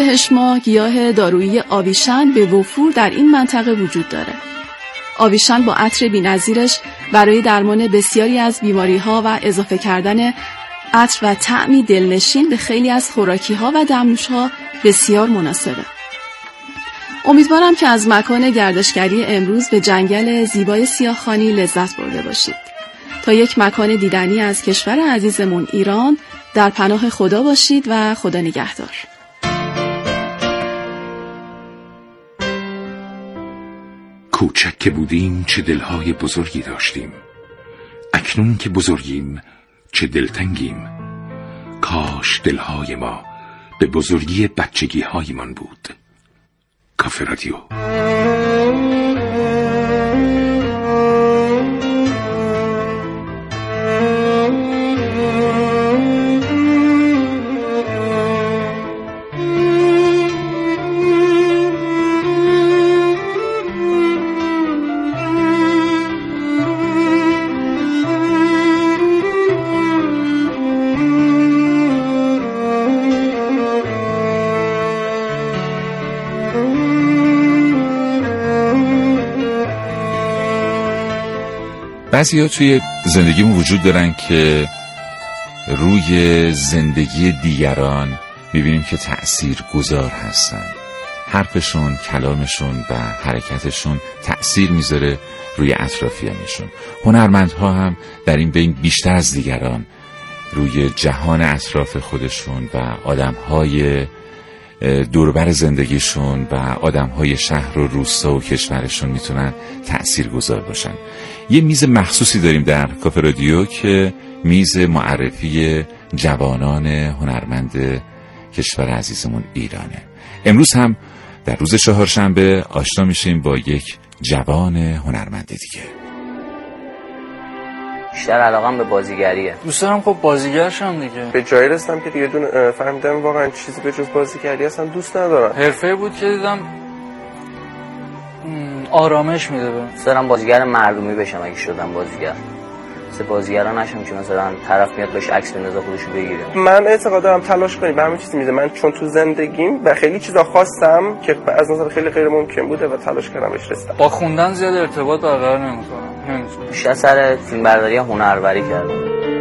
دهشماه گیاه دارویی آویشن به وفور در این منطقه وجود داره. آویشن با عطر بی‌نظیرش برای درمان بسیاری از بیماری‌ها و اضافه کردن عطر و طعمی دلنشین به خیلی از خوراکی‌ها و دمنوش‌ها بسیار مناسبه. امیدوارم که از مکان گردشگری امروز به جنگل زیبای سیاه‌خوانی لذت برده باشید. تا یک مکان دیدنی از کشور عزیزمون ایران، در پناه خدا باشید و خدا نگهدار. کوچک که بودیم چه دلهای بزرگی داشتیم، اکنون که بزرگیم چه دلتنگیم. کاش دلهای ما به بزرگی بچگی هایمان بود. کافه رادیو. بعضی‌ها توی زندگیمون وجود دارن که روی زندگی دیگران می‌بینیم که تأثیر گذار هستن. حرفشون، کلامشون و حرکتشون تأثیر میذاره روی اطرافیانشون. هنرمندها هم در این بین بیشتر از دیگران روی جهان اطراف خودشون و آدم‌های دوربر زندگیشون و آدم‌های شهر و روستا و کشورشون میتونن تأثیر گذار باشن. یه میز مخصوصی داریم در کافه رادیو که میز معرفی جوانان هنرمند کشور عزیزمون ایرانه. امروز هم در روز چهارشنبه آشنا میشیم با یک جوان هنرمند دیگه. بیشتر علاقم به بازیگریه. دوست دارم خب بازیگر شم دیگه. به جایی رسیدم که دیگه فهمیدم واقعا چیزی به جز بازیگری اصلا دوست ندارم. حرفه بود که دیدم آرامش میده بهم. دوست دارم بازیگر مردمی بشم اگه شدم بازیگر. مثل بازیگرا نشم که مثلا طرف میاد بهش عکس بندازه خودشو بگیره. من اعتقاد دارم تلاش کنیم به همین چیزی میده. من چون تو زندگیم و خیلی چیزا خواستم که از نظر خیلی غیر ممکن بوده و تلاش کردم بهش رسیدم. با خوندن زیاد ارتباط برقرار نمیکنم. بیشتر سر فیلمبرداری هنربری کردم.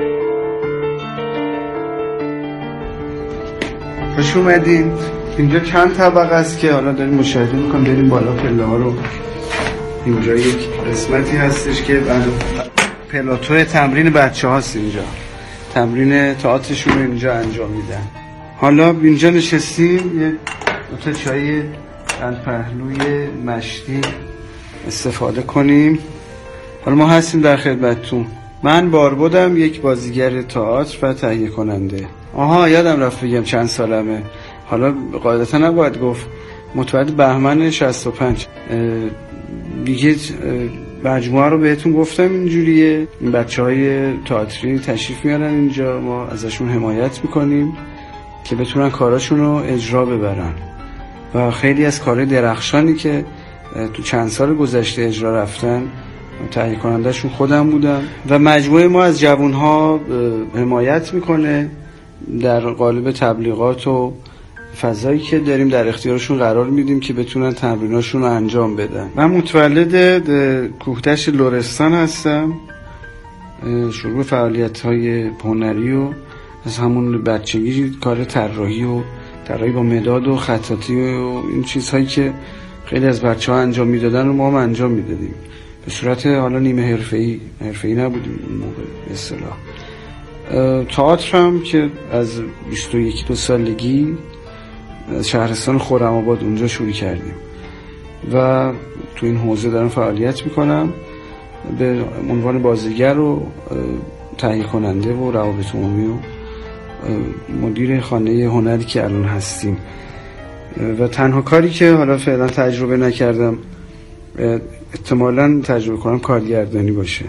خوش اومدین. اینجا چند طبقه است که حالا داریم مشاهده میکنیم. بریم بالا پله ها رو. اینجا یک قسمتی هستش که پلاتو تمرین بچه هاست. اینجا تمرین تئاترشون رو اینجا انجام میدن. حالا اینجا نشستیم یه دوتا چای چند پهلوی مشتی استفاده کنیم. حالا ما هستیم در خدمتتون. من باربدم، یک بازیگر تئاتر و تهیه کننده. آها یادم رفت بگم چند سالمه. حالا قاعدتا نباید گفت. متولد بهمن 65. دیگه مجموعه رو بهتون گفتم اینجوریه. این بچهای تئاتری تشریف میارن اینجا، ما ازشون حمایت میکنیم که بتونن کاراشون رو اجرا ببرن و خیلی از کارهای درخشانی که تو چند سال گذشته اجرا رفتن تهیه کنندهشون خودم بودم و مجموعه ما از جوانها حمایت میکنه در قالب تبلیغات و فضایی که داریم در اختیارشون قرار میدیم که بتونن تمریناشون رو انجام بدن. من متولد کوهدشت لرستان هستم. شروع به فعالیت‌های هنری و از همون بچگی کار طراحی با مداد و خطاطی و این چیزهایی که خیلی از بچه‌ها انجام میدادن و ما هم انجام میدادیم به صورت حالا نیمه حرفه‌ای نبودیم اون موقع به اصطلاح. تئاتر هم که از 21-2 سالگی شهرستان خرم‌آباد اونجا شروع کردیم و تو این حوزه دارم فعالیت میکنم به عنوان بازیگر و تهیه کننده و روابط عمومی و مدیر خانه هنری که الان هستیم. و تنها کاری که حالا فعلا تجربه نکردم احتمالاً تجربه کنم کارگردانی باشه.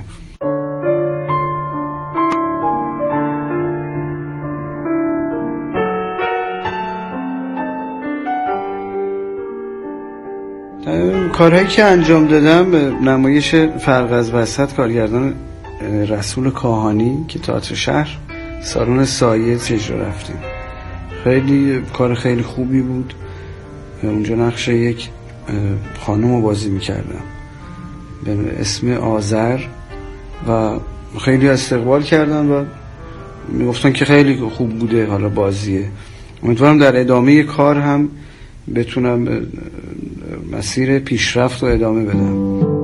کارهایی که انجام دادم نمایش فرق از وسط کارگردان رسول کاهانی که تئاتر شهر سالن سایه اجرا رفتیم. خیلی کار خیلی خوبی بود. اونجا نقش یک خانم رو بازی میکردم به اسم آذر و خیلی استقبال کردن و میگفتن که خیلی خوب بوده حالا بازیه. امیدوارم در ادامه کار هم بتونم مسیر پیشرفت رو ادامه بدم.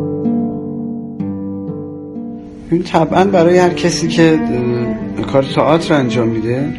این طبعا برای هر کسی که کار تئاتر انجام میده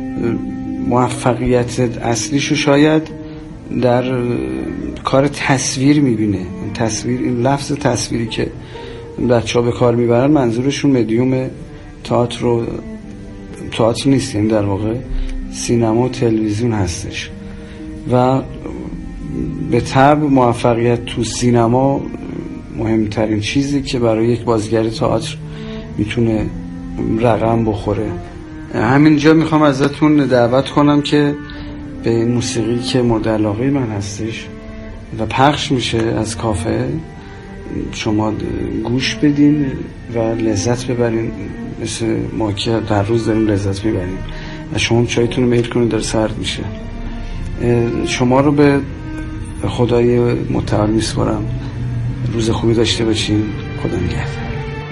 موفقیت اصلیشو شاید در کار تصویر میبینه. تصویر، این لفظ تصویری که بچه‌ها به کار میبرن منظورشون مدیوم تئاتر نیست، یعنی در واقع سینما و تلویزیون هستش و به طبع موفقیت تو سینما مهمترین چیزی که برای یک بازیگر تئاتر میتونه رقم بخوره. همینجا میخوام ازتون دعوت کنم که به این موسیقی که مورد علاقه من هستش و پخش میشه از کافه شما گوش بدین و لذت ببرین، مثل ما که در روز داریم لذت میبریم و شما چایتون رو میل کنید داره سرد میشه. شما رو به خدای متعال میسپارم. روز خوبی داشته باشین. خدا نگهدار.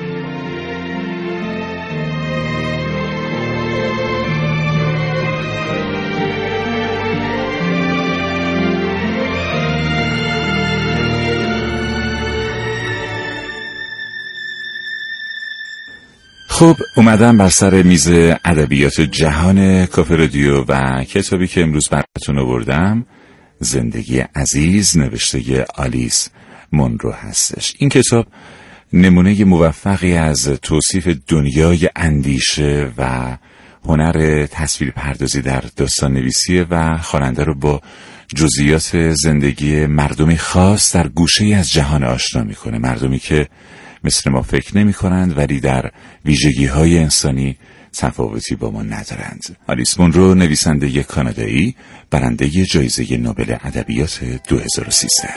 خب اومدم بر سر میز ادبیات جهان کافه رادیو و کتابی که امروز براتون آوردم زندگی عزیز نوشته آلیس مونرو هستش. این کتاب نمونه موفقی از توصیف دنیای اندیشه و هنر تصویر پردازی در داستان نویسیه و خواننده رو با جزئیات زندگی مردمی خاص در گوشه‌ای از جهان آشنا میکنه. مردمی که مثل ما فکر نمی کنند ولی در ویژگی های انسانی تفاوتی با ما ندارند. آلیس مونرو نویسنده کانادایی، برنده جایزه نوبل ادبیات 2013.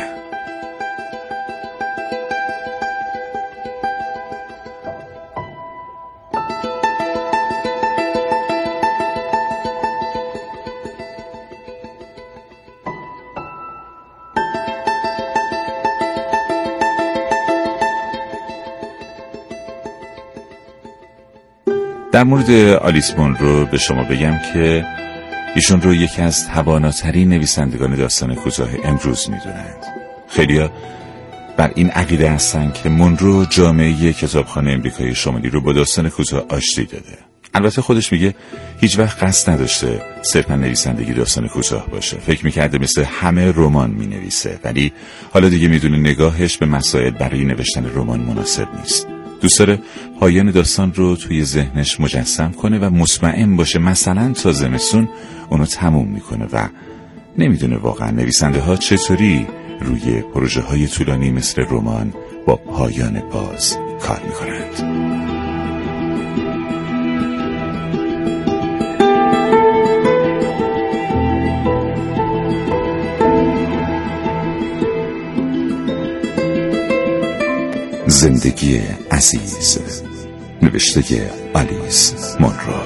در مورد آلیس مونرو به شما بگم که ایشون رو یکی از تواناترین نویسندگان داستان کوتاه امروز میدونند. خیلیا بر این عقیده هستن که مونرو جامعه کتابخانه امریکای شمالی رو با داستان کوتاه آشتی داده. البته خودش میگه هیچ وقت قصد نداشته صرفا نویسندگی داستان کوتاه باشه. فکر میکرده مثل همه رمان مینویسه، ولی حالا دیگه میدونه نگاهش به مسائل برای نوشتن رمان مناسب نیست. دوست داره پایان داستان رو توی ذهنش مجسم کنه و مطمئن باشه مثلا تا زمستون اونو تموم میکنه و نمیدونه واقعا نویسنده ها چطوری روی پروژه های طولانی مثل رمان با پایان باز کار میکنند. زندگی عزیز نوشته آلیس مونرو.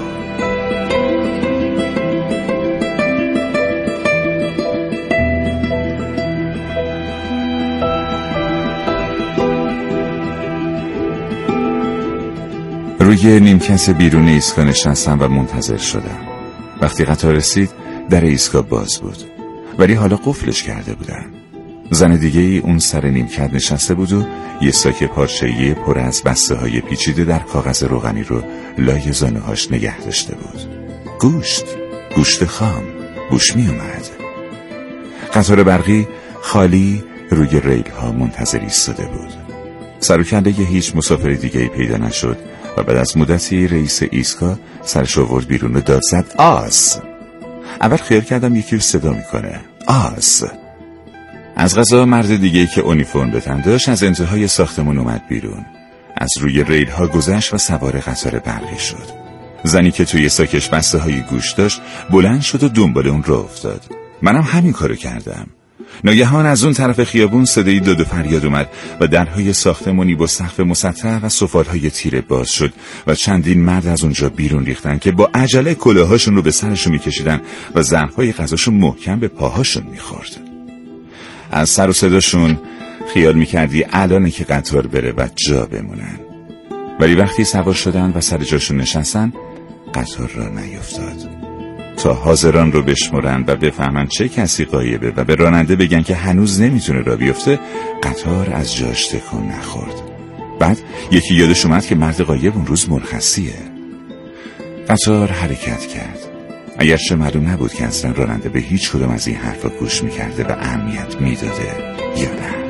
روی نیمکت بیرون ایستگاه نشستم و منتظر شدم. وقتی قطار رسید در ایستگاه باز بود ولی حالا قفلش کرده بودن. زن دیگه ای اون سر نیمکت نشسته بود و یه ساک پارچه‌ای پر از بسته های پیچیده در کاغذ روغنی رو لای زانوهاش نگه داشته بود. گوشت خام بوش می اومد. قطار برقی خالی روی ریل ها منتظر ایستاده بود. سر و کله هیچ مسافر دیگه ای پیدا نشد و بعد از مدتی رئیس ایستگاه سرش آورد بیرون و داد زد آس. اول خیال کردم یکی رو صدا میکنه. آس. از قضا مرد دیگه‌ای که اونیفرم به تن داشت از انتهای ساختمون اومد بیرون. از روی ریل ها گذشت و سوار قطار برقی شد. زنی که توی ساکش بسته های گوشت داشت بلند شد و دنبال اون راه افتاد. منم همین کارو کردم. ناگهان از اون طرف خیابون صدای داد و فریاد اومد و درهای ساختمانی با سقف مسطح و سفالهای تیره باز شد و چندین مرد از اونجا بیرون ریختن که با عجله کلاهاشون رو به سرشون میکشیدن و ظرفهای غذاشون محکم به پاهاشون میخورد. از سر و صداشون خیال میکردی الانه که قطار بره و جا بمونن، ولی وقتی سوار شدن و سر جاشون نشستن قطار را نیفتاد. تا حاضران رو بشمرن و بفهمن چه کسی غایبه و به راننده بگن که هنوز نمیتونه را بیفته، قطار از جاش تکون نخورد. بعد یکی یادش اومد که مرد غایب اون روز مرخصیه. قطار حرکت کرد، اگرچه معلوم نبود که اصلا راننده به هیچ کدوم از این حرفا گوش میکرده و اهمیت میداده یا نه.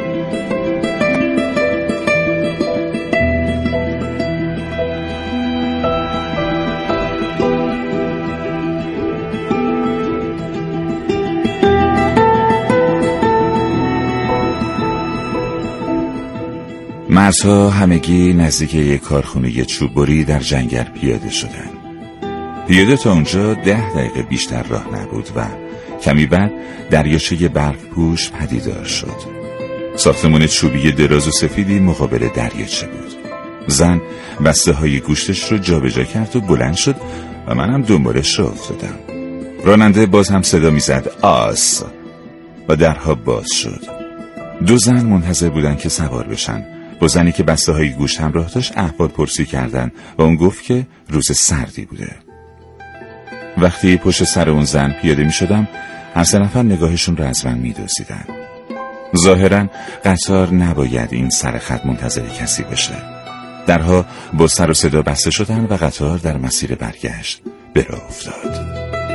مردها همگی نزدیک یک کارخونه چوببری در جنگل پیاده شدند. پیاده تا اونجا 10 دقیقه بیشتر راه نبود و کمی بعد دریاچه برف پوش پدیدار شد. ساختمان چوبی دراز و سفیدی مقابل دریاچه بود. زن بسته های گوشتش رو جابجا کرد و بلند شد و منم دنبالش را افتادم. راننده باز هم صدا میزد آس و درها باز شد. 2 زن منتظر بودن که سوار بشن. با زنی که بسته های گوشت همراه داشت احوال پرسی کردن و اون گفت که روز سردی بوده. وقتی پشت سر اون زن پیاده می شدم، هر 3 نفر نگاهشون رو از من می دزدیدن. ظاهرا قطار نباید این سر خط منتظر کسی باشه. درها با سر و صدا بسته شدن و قطار در مسیر برگشت به راه افتاد.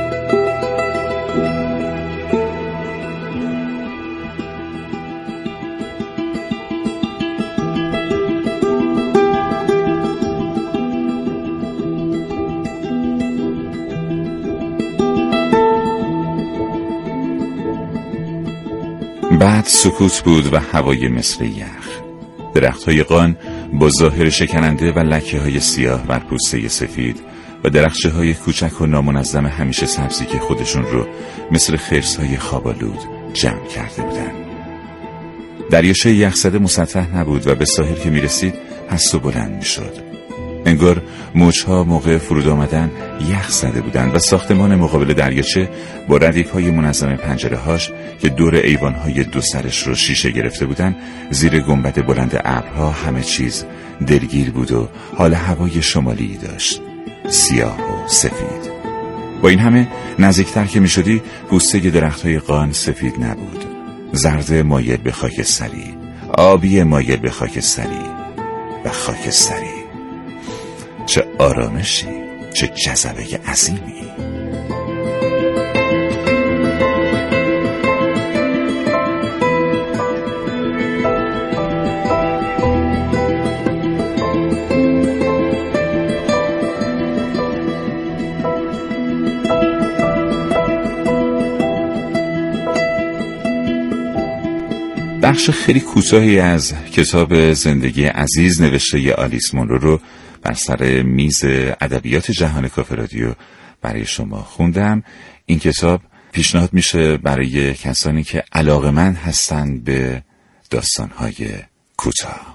بعد سکوت بود و هوای مثل یخ. درخت‌های قان با ظاهر شکننده و لکه‌های سیاه بر پوسته سفید و درخچه‌های کوچک و نامنظم همیشه سبزی که خودشون رو مثل خرس‌های خواب‌آلود جمع کرده بودن. دریاچه یخزده مسطح نبود و به ساحل که می‌رسید پست و بلند می‌شد. انگار موجها موقع فرود آمدن یخ زده بودند و ساختمان مقابل دریاچه با ردیف‌های منظم پنجره‌هاش که دور ایوان‌های 2 سرش رو شیشه گرفته بودند، زیر گنبد بلند ابرها همه چیز دلگیر بود و حال هوای شمالی داشت، سیاه و سفید. با این همه نزدیکتر که می‌شدی پوسته درخت‌های قان سفید نبود، زرد مایل به خاکستری، آبی مایل به خاکستری و خاکستری. چه آرامشی، چه جذبه عظیمی. بخش خیلی کوتاهی از کتاب زندگی عزیز نوشته آلیس مونرو رو بر سر میز ادبیات جهان کافه رادیو برای شما خوندم. این کتاب پیشنهاد میشه برای کسانی که علاقه‌مند هستند به داستان‌های کوتاه.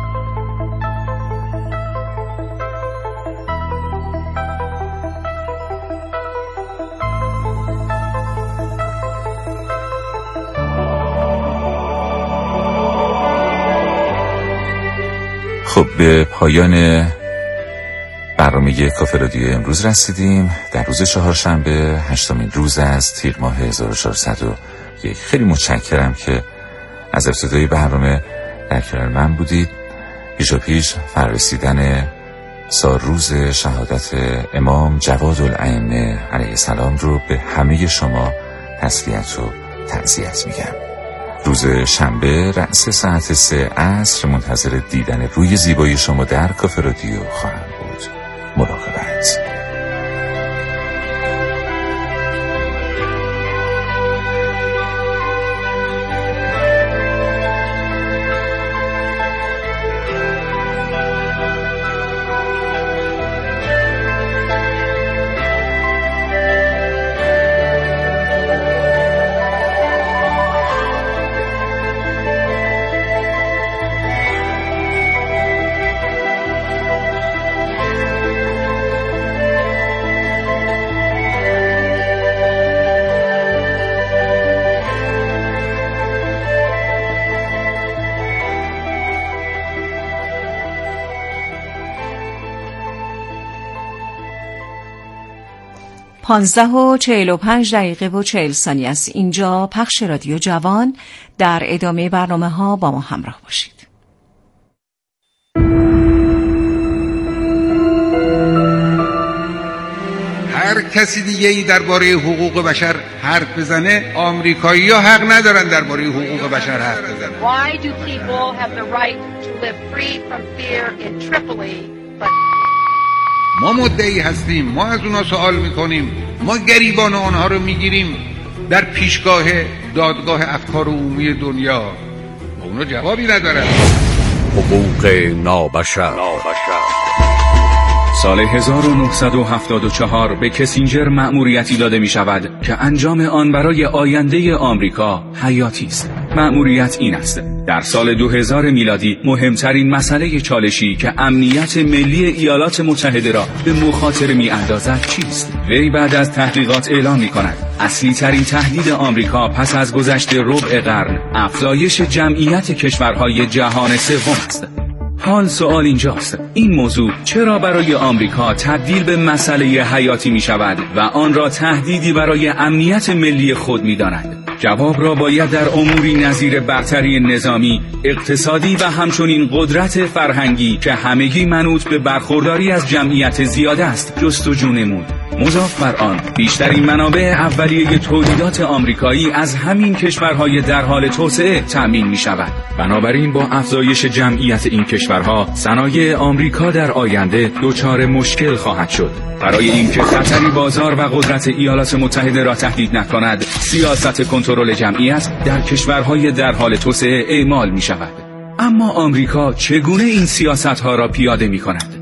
خب به پایان برنامه کافه رادیو امروز رسیدیم. در روز 4شنبه 8مین روز از تیر ماه 1401. خیلی متشکرم که از ابتدای برنامه در کنار من بودید. پیشاپیش فرارسیدن سالروز شهادت امام جواد الائمه علیه السلام رو به همه شما تسلیت و تعزیت میگم. روز شنبه رأس ساعت 3 عصر منتظر دیدن روی زیبای شما در کافه رادیو خواهم بود. مراقبت. 15:45 است. اینجا پخش رادیو جوان. در ادامه برنامه‌ها با ما همراه باشید. هر کسی دیگه ای درباره حقوق بشر حرف بزنه، آمریکایی‌ها حق ندارن درباره حقوق بشر حرف بزنن. Why do people have the right to live free from fear in Tripoli? ما مدعی هستیم، ما از اونا سوال میکنیم، ما گریبان آنها رو میگیریم در پیشگاه دادگاه افکار عمومی دنیا و اونا جوابی ندارن. حقوق نابشر. سال 1974 به کسینجر مأموریتی داده می شود که انجام آن برای آینده آمریکا حیاتی است. مأموریت این است: در سال 2000 میلادی مهمترین مسئله چالشی که امنیت ملی ایالات متحده را به مخاطره می اندازد چیست؟ وی بعد از تحقیقات اعلام می کند اصلی ترین تهدید آمریکا پس از گذشت ربع قرن افزایش جمعیت کشورهای جهان سوم است. حال سوال اینجاست: این موضوع چرا برای آمریکا تبدیل به مسئله حیاتی می شود و آن را تهدیدی برای امنیت ملی خود می داند؟ جواب را باید در اموری نظیر برتری نظامی، اقتصادی و همچنین قدرت فرهنگی که همگی منوط به برخورداری از جمعیت زیاده است جستجو نمود. مضاف بر آن، بیشترین منابع اولیه تولیدات آمریکایی از همین کشورهای در حال توسعه تأمین می شود. بنابراین با افزایش جمعیت این کشورها، صنایع آمریکا در آینده دچار مشکل خواهد شد. برای اینکه خطری بازار و قدرت ایالات متحده را تهدید نکند، سیاست کنترل جمعیت در کشورهای در حال توسعه اعمال می شود. اما آمریکا چگونه این سیاستها را پیاده می کند؟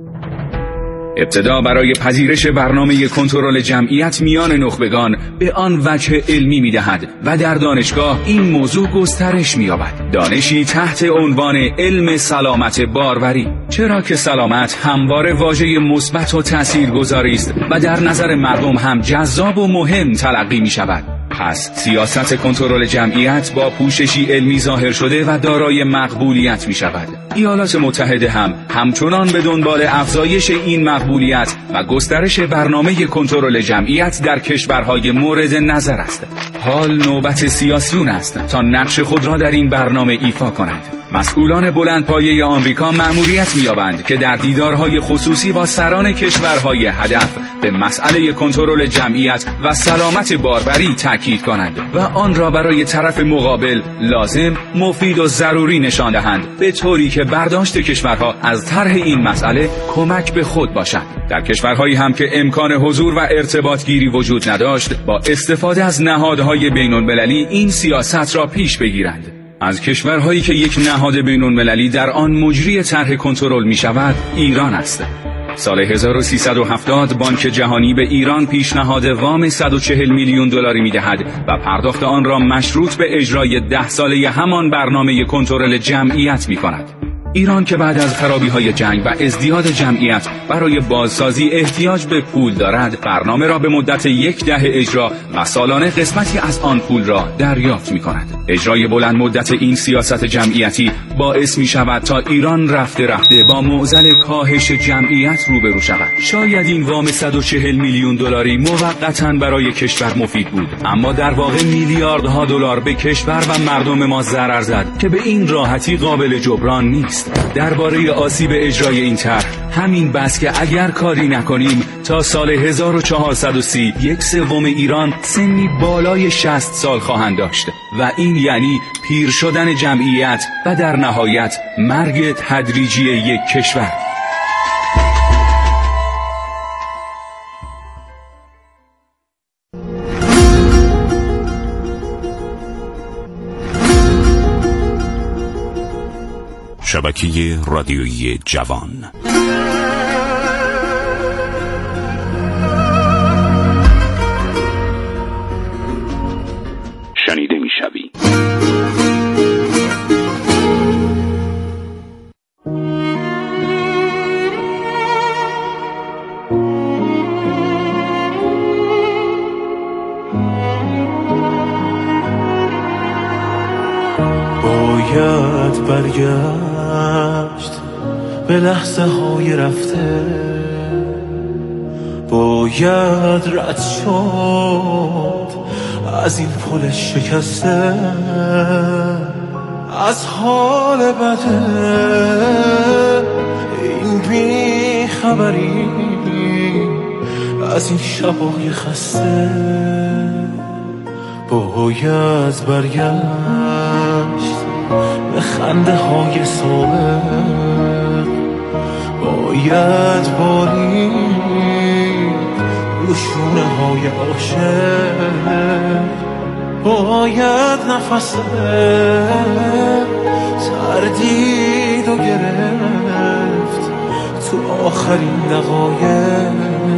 ابتدا برای پذیرش برنامه کنترل جمعیت میان نخبگان به آن وجه علمی می‌دهد و در دانشگاه این موضوع گسترش می‌یابد. دانشی تحت عنوان علم سلامت باروری، چرا که سلامت همواره واژه مثبت و تاثیرگذاری است و در نظر مردم هم جذاب و مهم تلقی می‌شود. پس سیاست کنترل جمعیت با پوششی علمی ظاهر شده و دارای مقبولیت می شود. ایالات متحده هم همچنان به دنبال افزایش این مقبولیت و گسترش برنامه کنترل جمعیت در کشورهای مورد نظر است. حال نوبت سیاسیون است تا نقش خود را در این برنامه ایفا کنند. مسئولان بلندپایه آمریکا مأموریت می‌یابند که در دیدارهای خصوصی با سران کشورهای هدف به مسئله کنترل جمعیت و سلامت باروری تاکید کنند و آن را برای طرف مقابل لازم، مفید و ضروری نشان دهند، به طوری که برداشت کشورها از طرح این مسئله کمک به خود باشد. در کشورهایی هم که امکان حضور و ارتباط گیری وجود نداشت، با استفاده از نهادهای بین‌المللی این سیاست را پیش بگیرند. از کشورهایی که یک نهاد بین‌المللی در آن مجری طرح کنترل می شود، ایران است. سال 1370 بانک جهانی به ایران پیشنهاد وام 140 میلیون دلاری می دهد و پرداخت آن را مشروط به اجرای 10 ساله همان برنامه کنترل جمعیت می کند. ایران که بعد از خرابی‌های جنگ و ازدیاد جمعیت برای بازسازی احتیاج به پول دارد، برنامه را به مدت 10 دهه اجرا و سالانه قسمتی از آن پول را دریافت می‌کند. اجرای بلند مدت این سیاست جمعیتی باعث می‌شود تا ایران رفته رفته با معضل کاهش جمعیت روبرو شود. شاید این وام 140 میلیون دلاری موقتاً برای کشور مفید بود، اما در واقع میلیاردها دلار به کشور و مردم ما ضرر زد که به این راحتی قابل جبران نیست. درباره آسیب اجرای این طرح همین بس که اگر کاری نکنیم تا سال 1430 1/3 ایران سنی بالای 60 سال خواهند داشت و این یعنی پیر شدن جمعیت و در نهایت مرگ تدریجی یک کشور. شبکه رادیویی جوان. شنیده می‌شوی. باید برگشت به لحظه های رفته، باید رد شد از این پل شکسته، از حال بده این بی خبری، از این شبای خسته. باید برگشت به خنده های سابق، باید بالید رو شونه های عاشق، باید نفس تردید و گرفت تو آخرین دقایق.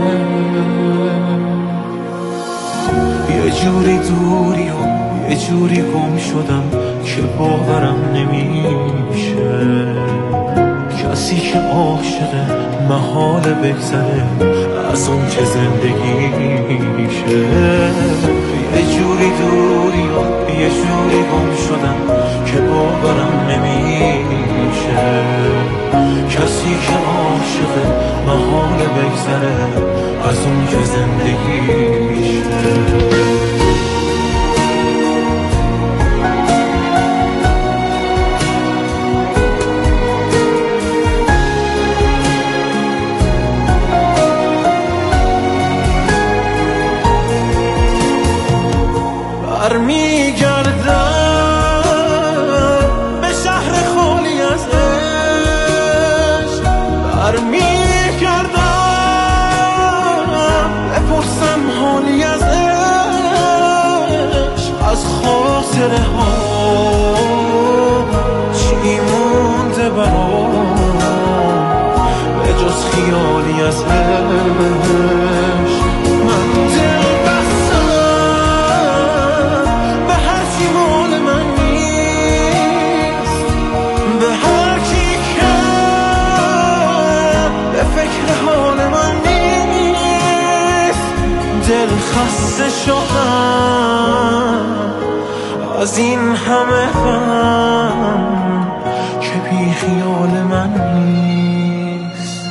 یه جوری دوری و یه جوری گم شدم که باورم نمیشه، کسی که عاشقه محال بگذره از اون که زندگیشه. یه جوری دوری و یه جوری گم شدم که باورم نمیشه، کسی که عاشقه محال بگذره از اون که زندگیشه. چی مونده برام به جز خیالی از عشق؟ من دل بستم به هر چی مال من نیست، به هر کی که به فکر حال من نیست. دل خسته شدم از این همه غم که بی خیال من نیست.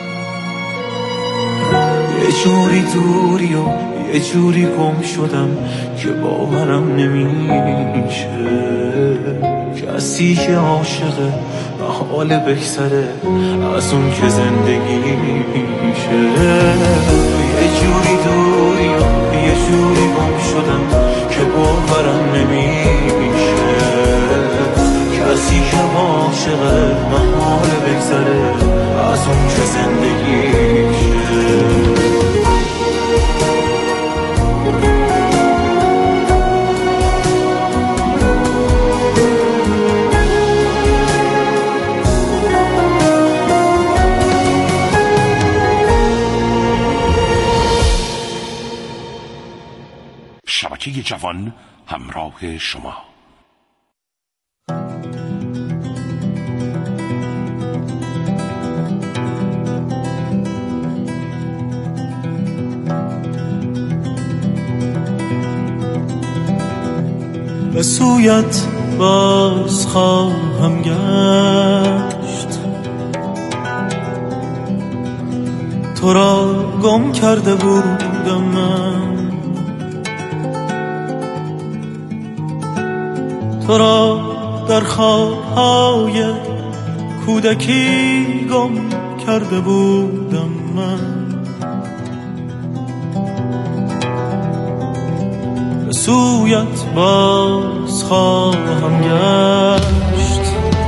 یه جوری دوری و یه جوری گم شدم که باورم نمیشه، کسی که عاشقه حال بگذره از اون که زندگیشه. یه جوری دوری و یه جوری گم شدم که باورم نمیشه، کسی که عاشقه محال بگذره از اون که زندگیشه. شبکه جوان همراه شما. به سویت باز خواهم گشت، تو را گم کرده بودم من، تو را در خوابهای کودکی گم کرده بودم من. به سویت باز خواهم گشت،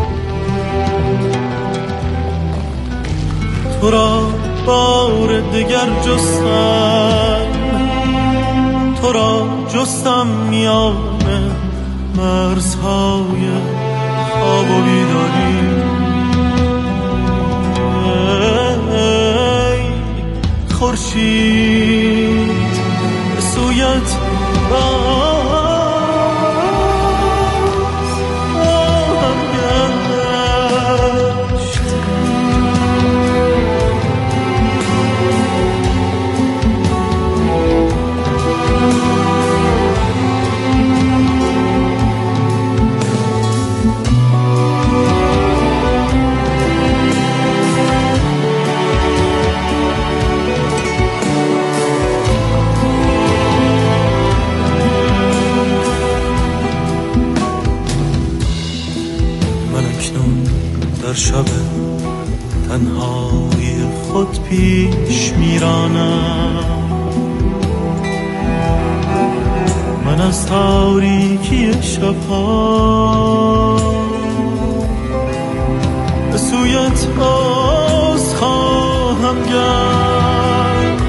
تو را بار دگر جستم، تو را جستم میان مرزهای خواب و بیداری. خورشید به سویت خواهم گشت. شب تنهای خود پیش میرانم، من از تاریکی شبها به سویت باز خواهم گشت،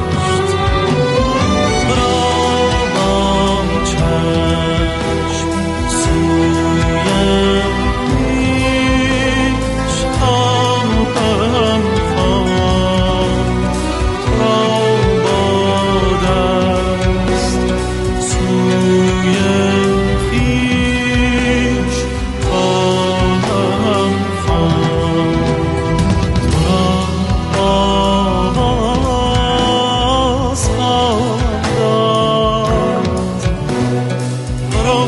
تو را با چشم سوی پیش خواهم خواند، تو را با دست سوی پیش خواهم خواند، تو را آواز خواهم داد، تو را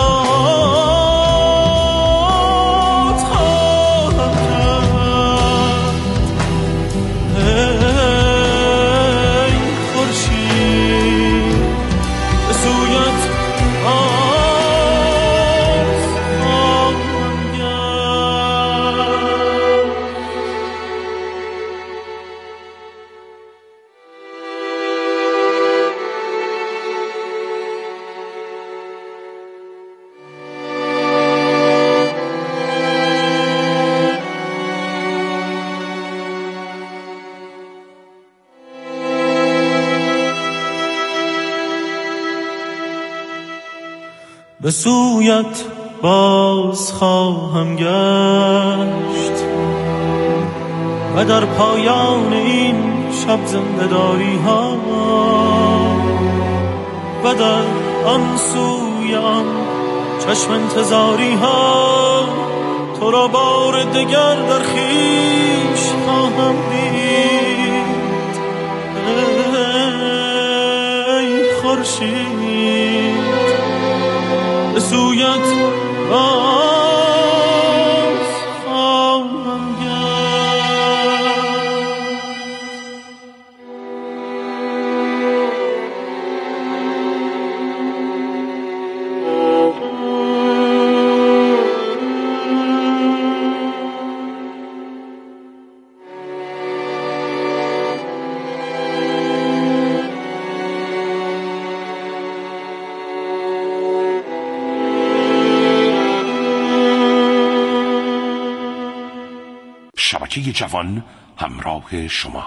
فریاد خواهم کرد. ای خورشید به سویت باز خواهم گشت. به سویت باز خواهم گشت و در پایان این شب زنده‌داری ها و در آن سوی آن چشم انتظاری ها تو را بار دگر در خویش خواهم دید. ای خورشید به سویت باز خواهم گشت. شبکه جوان همراه شما.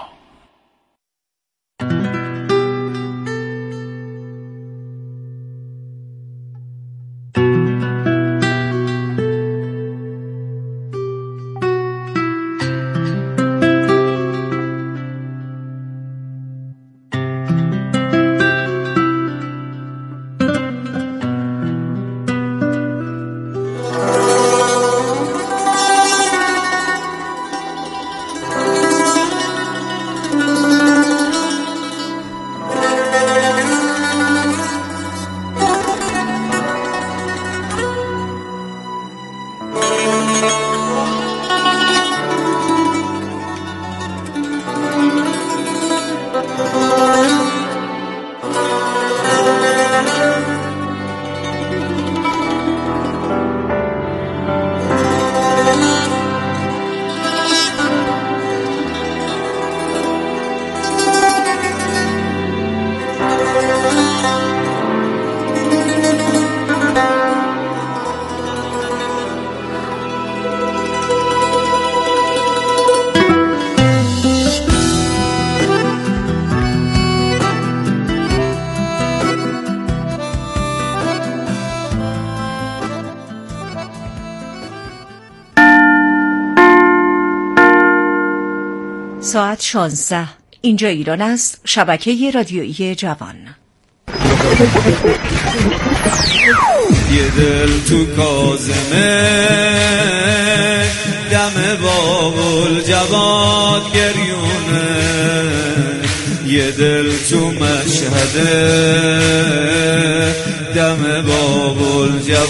ساعت 16 اینجا ایران است. شبکه رادیویی جوان. یه دل تو کاظمه دم بابل جواد گریونه، یه دل تو مشهده دم بابل جواد